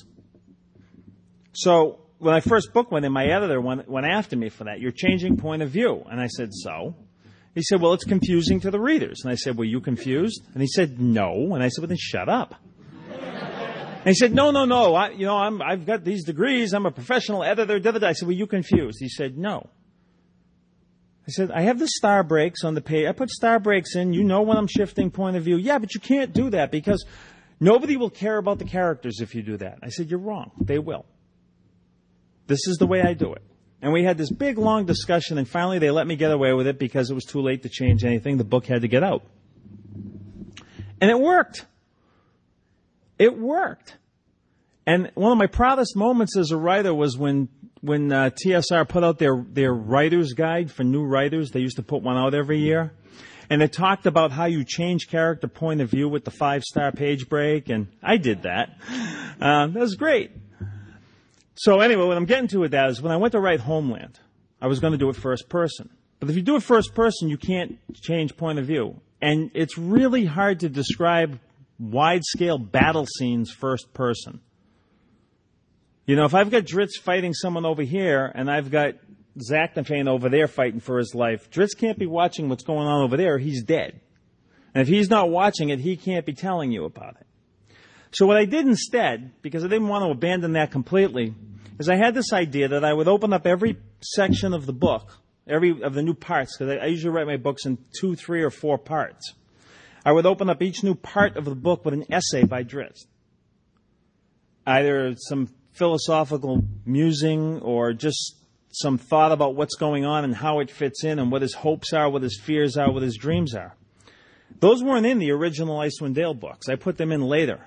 So when I first book went in, my editor went, went after me for that. You're changing point of view. And I said, so? He said, well, it's confusing to the readers. And I said, were you confused? And he said, no. And I said, well, then shut up. And he said, no, no, no. I, you know, I'm, I've got these degrees. I'm a professional editor. Da, da, da. I said, were you confused? He said, no. I said, I have the star breaks on the page. I put star breaks in. You know when I'm shifting point of view. Yeah, but you can't do that because nobody will care about the characters if you do that. I said, you're wrong. They will. This is the way I do it. And we had this big, long discussion, and finally they let me get away with it because it was too late to change anything. The book had to get out. And it worked. It worked. And one of my proudest moments as a writer was when when uh, T S R put out their, their writer's guide for new writers. They used to put one out every year. And it talked about how you change character point of view with the five-star page break, and I did that. Uh, that was great. So anyway, what I'm getting to with that is when I went to write Homeland, I was going to do it first person. But if you do it first person, you can't change point of view. And it's really hard to describe wide-scale battle scenes first person. You know, if I've got Dritz fighting someone over here and I've got Zaknafein over there fighting for his life, Dritz can't be watching what's going on over there. He's dead. And if he's not watching it, he can't be telling you about it. So what I did instead, because I didn't want to abandon that completely, is I had this idea that I would open up every section of the book, every of the new parts, because I, I usually write my books in two, three, or four parts. I would open up each new part of the book with an essay by Dritz. Either some philosophical musing or just some thought about what's going on and how it fits in and what his hopes are, what his fears are, what his dreams are. Those weren't in the original Icewind Dale books. I put them in later.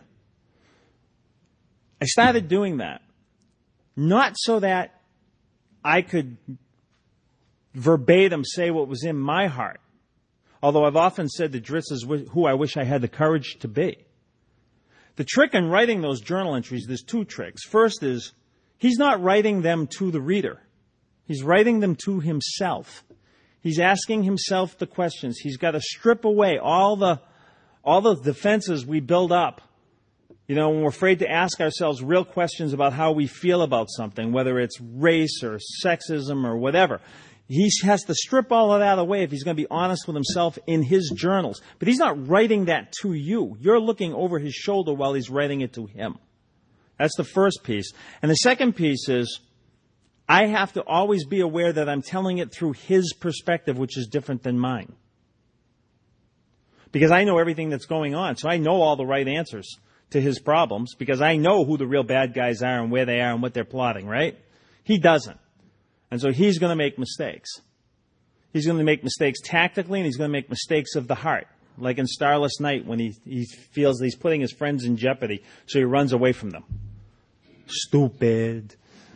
I started doing that, not so that I could verbatim say what was in my heart, although I've often said that Dritz is who I wish I had the courage to be. The trick in writing those journal entries, there's two tricks. First is, he's not writing them to the reader. He's writing them to himself. He's asking himself the questions. He's got to strip away all the, all the defenses we build up. You know, when we're afraid to ask ourselves real questions about how we feel about something, whether it's race or sexism or whatever. He has to strip all of that away if he's going to be honest with himself in his journals. But he's not writing that to you. You're looking over his shoulder while he's writing it to him. That's the first piece. And the second piece is, I have to always be aware that I'm telling it through his perspective, which is different than mine. Because I know everything that's going on, so I know all the right answers to his problems, because I know who the real bad guys are and where they are and what they're plotting, right? He doesn't. And so he's going to make mistakes. He's going to make mistakes tactically, and he's going to make mistakes of the heart. Like in Starless Night, when he, he feels that he's putting his friends in jeopardy, so he runs away from them. Stupid.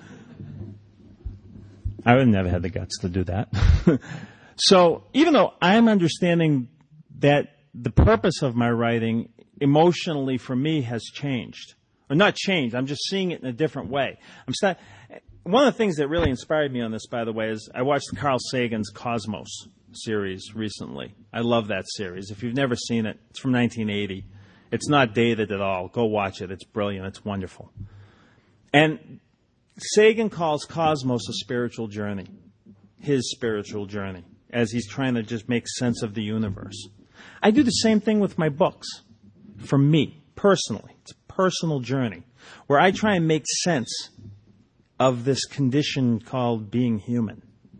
I would have never had the guts to do that. So even though I'm understanding that the purpose of my writing emotionally for me has changed, or not changed, I'm just seeing it in a different way. I'm start, one of the things that really inspired me on this, by the way, is I watched Carl Sagan's Cosmos series recently. I love that series. If you've never seen it, it's from nineteen eighty. It's not dated at all. Go watch it. It's brilliant. It's wonderful. And Sagan calls Cosmos a spiritual journey, his spiritual journey, as he's trying to just make sense of the universe. I do the same thing with my books. For me, personally, it's a personal journey where I try and make sense of this condition called being human.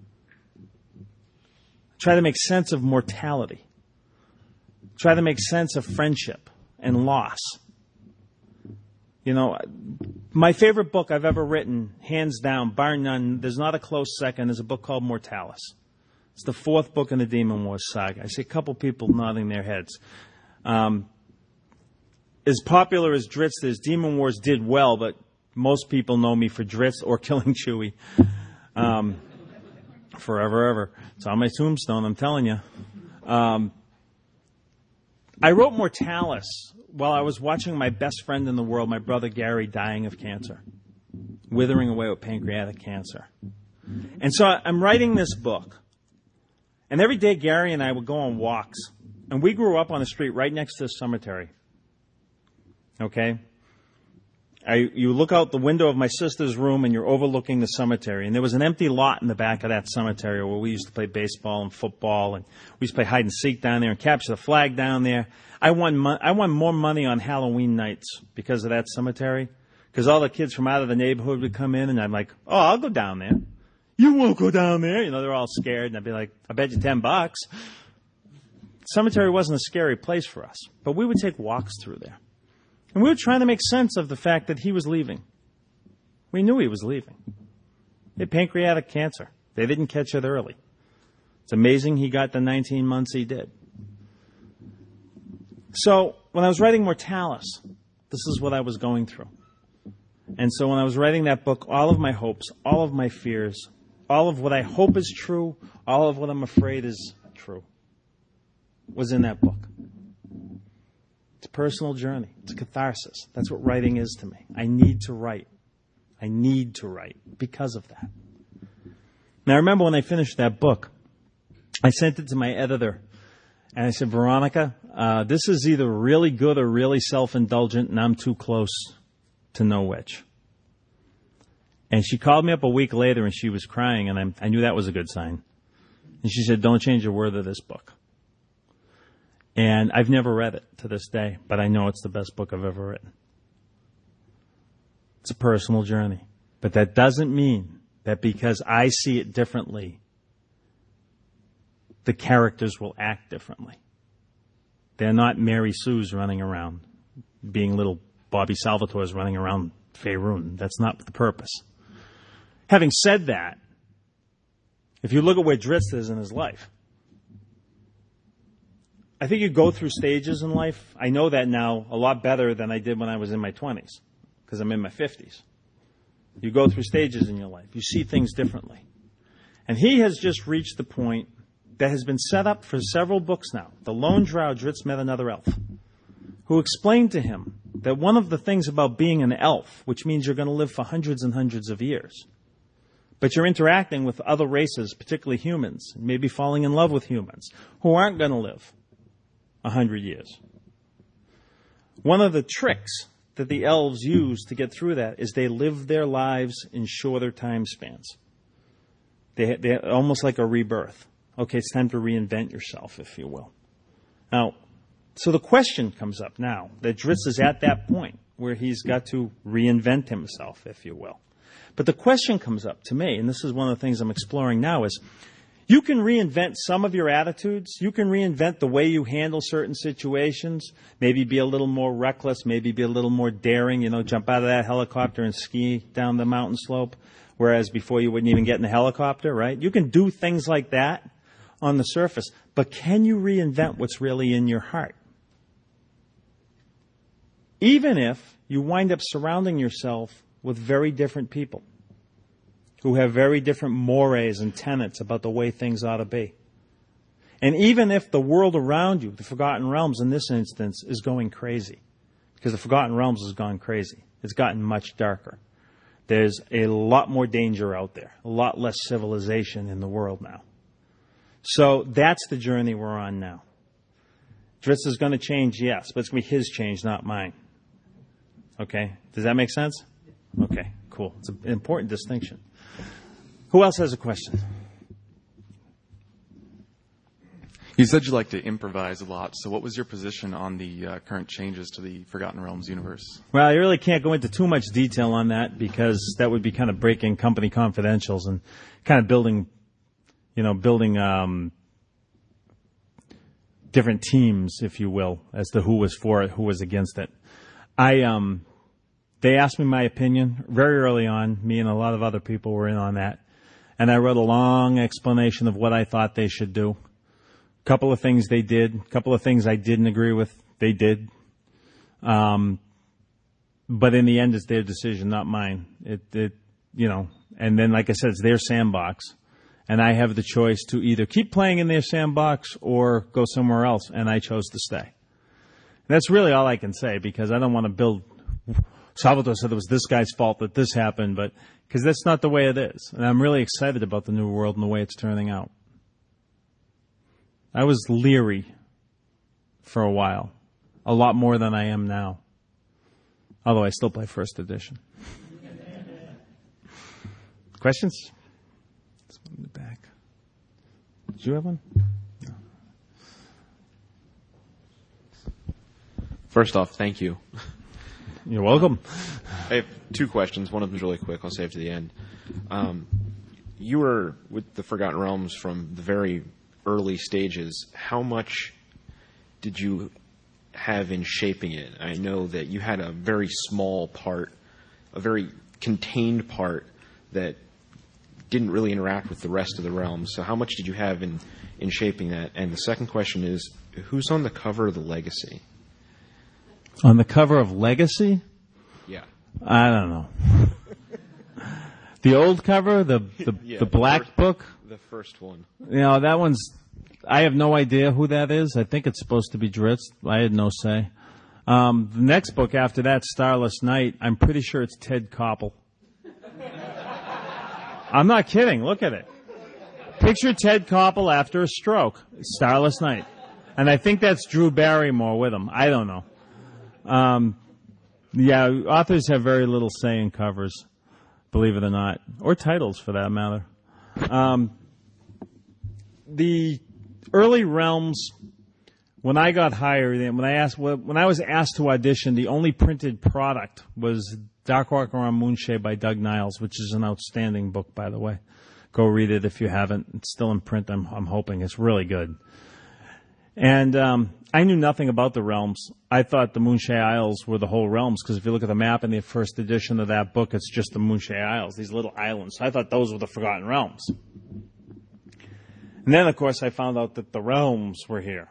Try to make sense of mortality. Try to make sense of friendship and loss. You know, my favorite book I've ever written, hands down, bar none, there's not a close second, is a book called Mortalis. It's the fourth book in the Demon Wars saga. I see a couple people nodding their heads. Um, as popular as Dritz is, Demon Wars did well, but most people know me for Dritz or killing Chewie. Um, forever, ever. It's on my tombstone, I'm telling you. Um, I wrote Mortalis while I was watching my best friend in the world, my brother Gary, dying of cancer, withering away with pancreatic cancer. And so I'm writing this book. And every day Gary and I would go on walks. And we grew up on a street right next to the cemetery. Okay? I, you look out the window of my sister's room and you're overlooking the cemetery. And there was an empty lot in the back of that cemetery where we used to play baseball and football. And we used to play hide and seek down there and capture the flag down there. I won, mo- I won more money on Halloween nights because of that cemetery. Because all the kids from out of the neighborhood would come in and I'm like, oh, I'll go down there. You won't go down there. You know, they're all scared. And I'd be like, I bet you ten bucks. Cemetery wasn't a scary place for us. But we would take walks through there. And we were trying to make sense of the fact that he was leaving. We knew he was leaving. He had pancreatic cancer. They didn't catch it early. It's amazing he got the nineteen months he did. So when I was writing Mortalis, this is what I was going through. And so when I was writing that book, all of my hopes, all of my fears, all of what I hope is true, all of what I'm afraid is true, was in that book. It's a personal journey. It's a catharsis. That's what writing is to me. I need to write. I need to write because of that. Now, I remember when I finished that book, I sent it to my editor, and I said, Veronica, uh, this is either really good or really self-indulgent, and I'm too close to know which. And she called me up a week later, and she was crying, and I, I knew that was a good sign. And she said, don't change a word of this book. And I've never read it to this day, but I know it's the best book I've ever written. It's a personal journey. But that doesn't mean that because I see it differently, the characters will act differently. They're not Mary Sue's running around, being little Bobby Salvatore's running around Faerun. That's not the purpose. Having said that, if you look at where Drizzt is in his life, I think you go through stages in life. I know that now a lot better than I did when I was in my twenties, because I'm in my fifties. You go through stages in your life. You see things differently. And he has just reached the point that has been set up for several books now. The Lone Drow, Drizzt met another elf who explained to him that one of the things about being an elf, which means you're going to live for hundreds and hundreds of years, but you're interacting with other races, particularly humans, maybe falling in love with humans, who aren't going to live a hundred years. One of the tricks that the elves use to get through that is they live their lives in shorter time spans. They, they're almost like a rebirth. Okay, it's time to reinvent yourself, if you will. Now, so the question comes up now that Drizzt is at that point where he's got to reinvent himself, if you will. But the question comes up to me, and this is one of the things I'm exploring now, is you can reinvent some of your attitudes. You can reinvent the way you handle certain situations. Maybe be a little more reckless. Maybe be a little more daring. You know, jump out of that helicopter and ski down the mountain slope, whereas before you wouldn't even get in the helicopter, right? You can do things like that on the surface. But can you reinvent what's really in your heart? Even if you wind up surrounding yourself with very different people who have very different mores and tenets about the way things ought to be. And even if the world around you, the Forgotten Realms in this instance, is going crazy, because the Forgotten Realms has gone crazy. It's gotten much darker. There's a lot more danger out there, a lot less civilization in the world now. So that's the journey we're on now. Drizzt is going to change, yes, but it's going to be his change, not mine. Okay? Does that make sense? Okay, cool. It's an important distinction. Who else has a question? You said you like to improvise a lot, so what was your position on the uh, current changes to the Forgotten Realms universe? Well, I really can't go into too much detail on that because that would be kind of breaking company confidentials and kind of building, you know, building um, different teams, if you will, as to who was for it, who was against it. I um, they asked me my opinion very early on. Me and a lot of other people were in on that. And I wrote a long explanation of what I thought they should do. A couple of things they did. A couple of things I didn't agree with. They did. Um, but in the end, it's their decision, not mine. It, it, you know, and then, like I said, it's their sandbox. And I have the choice to either keep playing in their sandbox or go somewhere else. And I chose to stay. That's really all I can say because I don't want to build. Salvatore said it was this guy's fault that this happened, but because that's not the way it is. And I'm really excited about the new world and the way it's turning out. I was leery for a while, a lot more than I am now, although I still play first edition. Questions? This one in the back. Did you have one? No. First off, thank you. You're welcome. I have two questions. One of them is really quick. I'll save to the end. Um, you were with the Forgotten Realms from the very early stages. How much did you have in shaping it? I know that you had a very small part, a very contained part that didn't really interact with the rest of the realms. So how much did you have in, in shaping that? And the second question is, who's on the cover of the Legacy? On the cover of Legacy? Yeah. I don't know. The old cover, the the, yeah, the black the first, book? The first one. You know, that one's, I have no idea who that is. I think it's supposed to be Drizzt. I had no say. Um, the next book after that, Starless Night, I'm pretty sure it's Ted Koppel. I'm not kidding. Look at it. Picture Ted Koppel after a stroke. Starless Night. And I think that's Drew Barrymore with him. I don't know. Um, yeah, authors have very little say in covers, believe it or not. Or titles, for that matter. Um, the early Realms, when I got hired, and when I asked, when I was asked to audition, the only printed product was Dark Walker on Moonshae by Doug Niles, which is an outstanding book, by the way. Go read it if you haven't. It's still in print, I'm, I'm hoping. It's really good. And um, I knew nothing about the Realms. I thought the Moonshae Isles were the whole Realms, because if you look at the map in the first edition of that book, it's just the Moonshae Isles, these little islands. So I thought those were the Forgotten Realms. And then, of course, I found out that the Realms were here.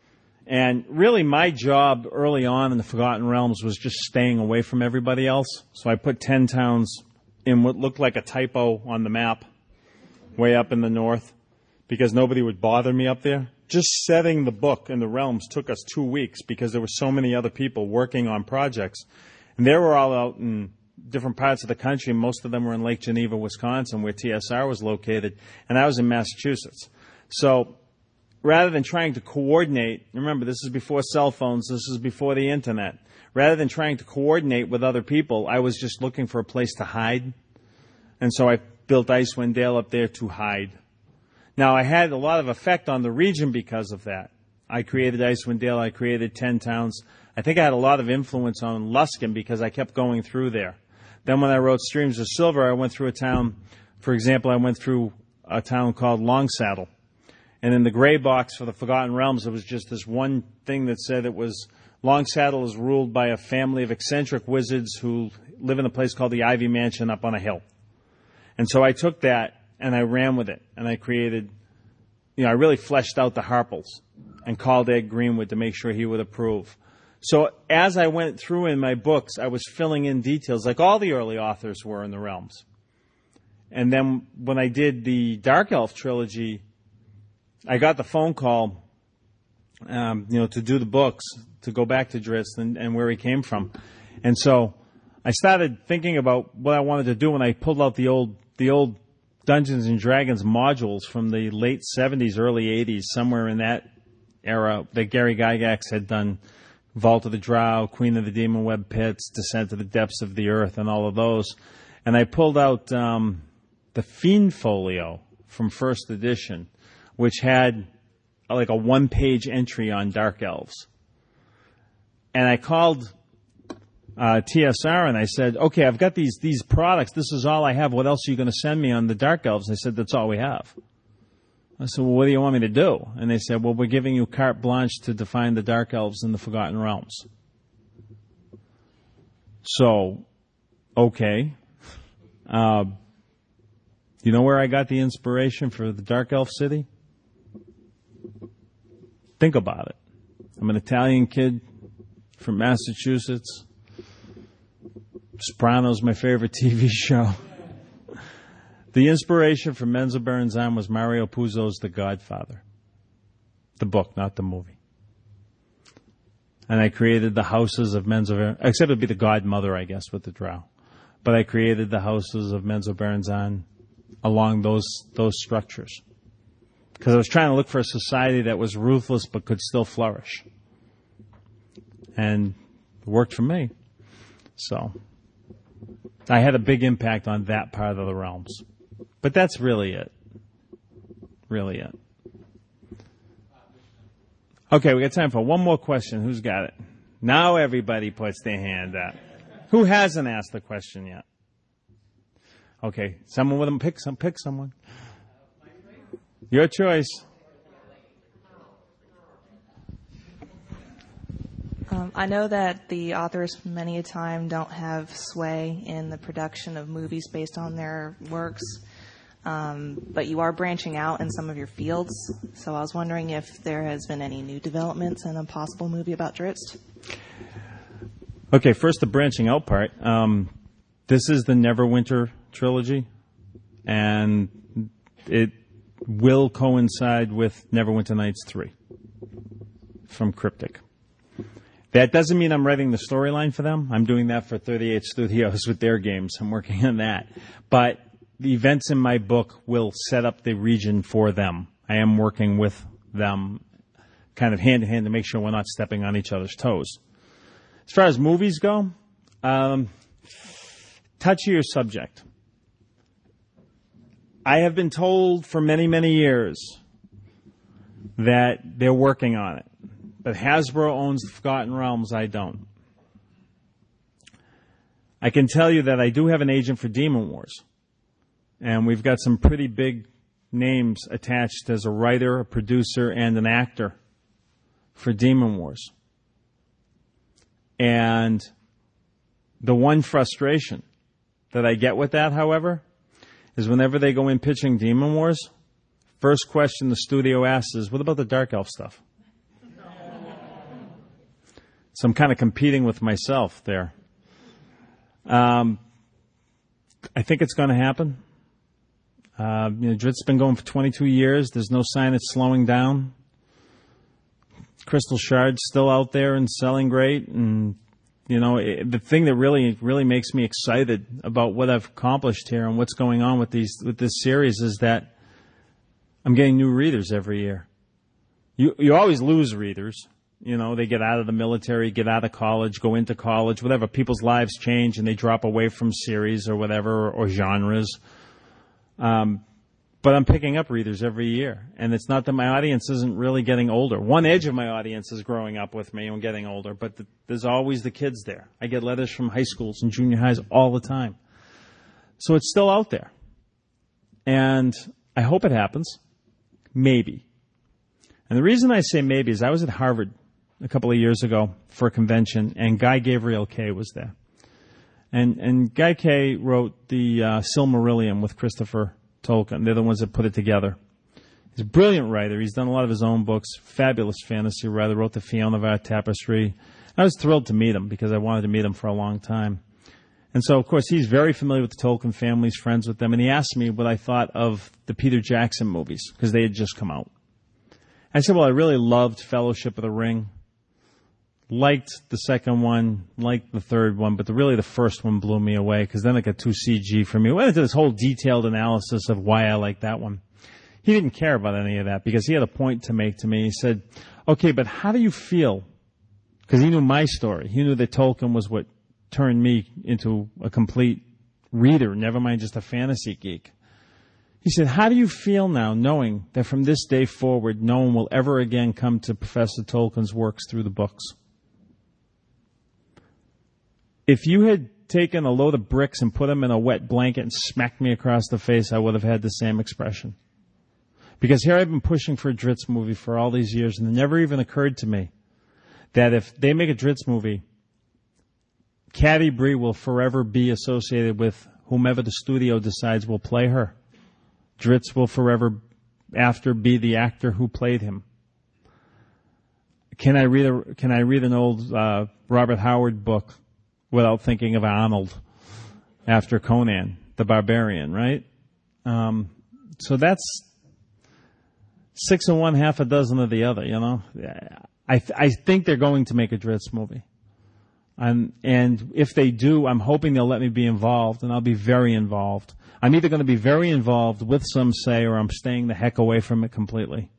And really, my job early on in the Forgotten Realms was just staying away from everybody else. So I put ten towns in what looked like a typo on the map, way up in the north, because nobody would bother me up there. Just setting the book in the Realms took us two weeks because there were so many other people working on projects. And they were all out in different parts of the country. Most of them were in Lake Geneva, Wisconsin, where T S R was located. And I was in Massachusetts. So rather than trying to coordinate, remember, this is before cell phones, this is before the internet. Rather than trying to coordinate with other people, I was just looking for a place to hide. And so I built Icewind Dale up there to hide. Now, I had a lot of effect on the region because of that. I created Icewind Dale, I created ten towns. I think I had a lot of influence on Luskin because I kept going through there. Then when I wrote Streams of Silver, I went through a town, for example, I went through a town called Longsaddle. And in the gray box for the Forgotten Realms, there was just this one thing that said it was Longsaddle is ruled by a family of eccentric wizards who live in a place called the Ivy Mansion up on a hill. And so I took that and I ran with it. And I created, you know, I really fleshed out the Harples and called Ed Greenwood to make sure he would approve. So as I went through in my books, I was filling in details like all the early authors were in the Realms. And then when I did the Dark Elf trilogy, I got the phone call, um, you know, to do the books, to go back to Drizzt and, and where he came from. And so I started thinking about what I wanted to do, and I pulled out the old the old Dungeons and Dragons modules from the late seventies, early eighties, somewhere in that era that Gary Gygax had done. Vault of the Drow, Queen of the Demon Web Pits, Descent to the Depths of the Earth, and all of those. And I pulled out um, the Fiend Folio from first edition, which had uh, like a one-page entry on Dark Elves. And I called uh, T S R and I said, okay, I've got these these products. This is all I have. What else are you going to send me on the Dark Elves? They said, that's all we have. I said, well, what do you want me to do? And they said, well, we're giving you carte blanche to define the Dark Elves in the Forgotten Realms. So, okay. Uh, you know where I got the inspiration for the Dark Elf City? Think about it. I'm an Italian kid from Massachusetts. Sopranos, my favorite T V show. The inspiration for Menzo Berenzan was Mario Puzo's The Godfather. The book, not the movie. And I created the houses of Menzo Berenzan, except it'd be the godmother, I guess, with the drow. But I created the houses of Menzo Berenzan along those those structures. Because I was trying to look for a society that was ruthless but could still flourish. And it worked for me. So I had a big impact on that part of the realms. But that's really it. Really it. Okay, we got time for one more question. Who's got it? Now everybody puts their hand up. Who hasn't asked the question yet? Okay, someone with them. Pick some. Pick someone. Your choice. Um, I know that the authors many a time don't have sway in the production of movies based on their works, um, but you are branching out in some of your fields. So I was wondering if there has been any new developments in a possible movie about Drizzt. Okay, first the branching out part. Um, this is the Neverwinter trilogy, and it will coincide with Neverwinter Nights three from Cryptic. That doesn't mean I'm writing the storyline for them. I'm doing that for thirty-eight Studios with their games. I'm working on that. But the events in my book will set up the region for them. I am working with them kind of hand in hand to make sure we're not stepping on each other's toes. As far as movies go, um, touchier subject. I have been told for many, many years that they're working on it. But Hasbro owns the Forgotten Realms, I don't. I can tell you that I do have an agent for Demon Wars. And we've got some pretty big names attached as a writer, a producer, and an actor for Demon Wars. And the one frustration that I get with that, however, is whenever they go in pitching Demon Wars, first question the studio asks is, what about the Dark Elf stuff? So I'm kind of competing with myself there. Um, I think it's going to happen. Uh, you know, Drit's been going for twenty-two years. There's no sign it's slowing down. Crystal Shard's still out there and selling great. And, you know, it, the thing that really, really makes me excited about what I've accomplished here and what's going on with these, with this series is that I'm getting new readers every year. You, you always lose readers. You know, they get out of the military, get out of college, go into college, whatever. People's lives change and they drop away from series or whatever, or, or genres. Um, but I'm picking up readers every year. And it's not that my audience isn't really getting older. One edge of my audience is growing up with me and getting older, but the, there's always the kids there. I get letters from high schools and junior highs all the time. So it's still out there. And I hope it happens. Maybe. And the reason I say maybe is I was at Harvard a couple of years ago for a convention, and Guy Gavriel Kay was there. And and Guy Kay wrote the uh, Silmarillion with Christopher Tolkien. They're the ones that put it together. He's a brilliant writer. He's done a lot of his own books, fabulous fantasy writer, wrote the Fionnevar Tapestry. I was thrilled to meet him because I wanted to meet him for a long time. And so, of course, he's very familiar with the Tolkien family, he's friends with them, and he asked me what I thought of the Peter Jackson movies, because they had just come out. I said, well, I really loved Fellowship of the Ring. Liked the second one, liked the third one, but the, really the first one blew me away because then it got too C G for me. We went into this whole detailed analysis of why I liked that one. He didn't care about any of that because he had a point to make to me. He said, okay, but how do you feel? Because he knew my story. He knew that Tolkien was what turned me into a complete reader, never mind just a fantasy geek. He said, how do you feel now knowing that from this day forward no one will ever again come to Professor Tolkien's works through the books? If you had taken a load of bricks and put them in a wet blanket and smacked me across the face, I would have had the same expression. Because here I've been pushing for a Dritz movie for all these years, and it never even occurred to me that if they make a Dritz movie, Caddy Bree will forever be associated with whomever the studio decides will play her. Dritz will forever after be the actor who played him. Can I read a, can I read an old uh, Robert Howard book without thinking of Arnold after Conan the Barbarian, right? Um, so that's six of one, half a dozen of the other, you know. I th- I think they're going to make a Dritz movie. And, and if they do, I'm hoping they'll let me be involved, and I'll be very involved. I'm either going to be very involved with some say, or I'm staying the heck away from it completely.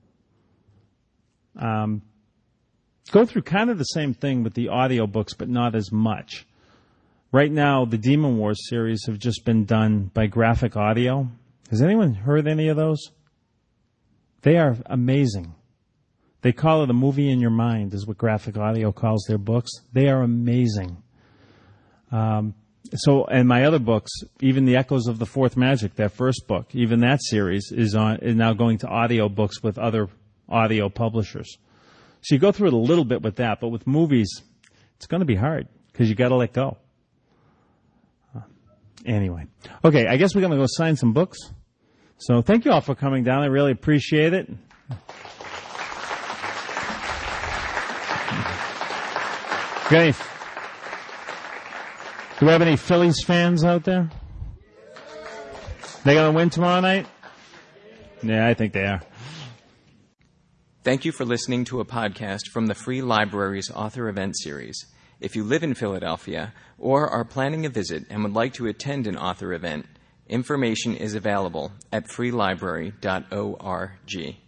Um, go through kind of the same thing with the audiobooks, but not as much. Right now, the Demon Wars series have just been done by Graphic Audio. Has anyone heard any of those? They are amazing. They call it a movie in your mind, is what Graphic Audio calls their books. They are amazing. Um, so, and my other books, even The Echoes of the Fourth Magic, that first book, even that series is on is now going to audio books with other audio publishers. So you go through it a little bit with that, but with movies, it's going to be hard because you got to let go. Uh, anyway, okay, I guess we're going to go sign some books. So thank you all for coming down. I really appreciate it. Okay. Do we have any Phillies fans out there? They going to win tomorrow night? Yeah, I think they are. Thank you for listening to a podcast from the Free Library's Author Event Series. If you live in Philadelphia or are planning a visit and would like to attend an author event, Information is available at free library dot org.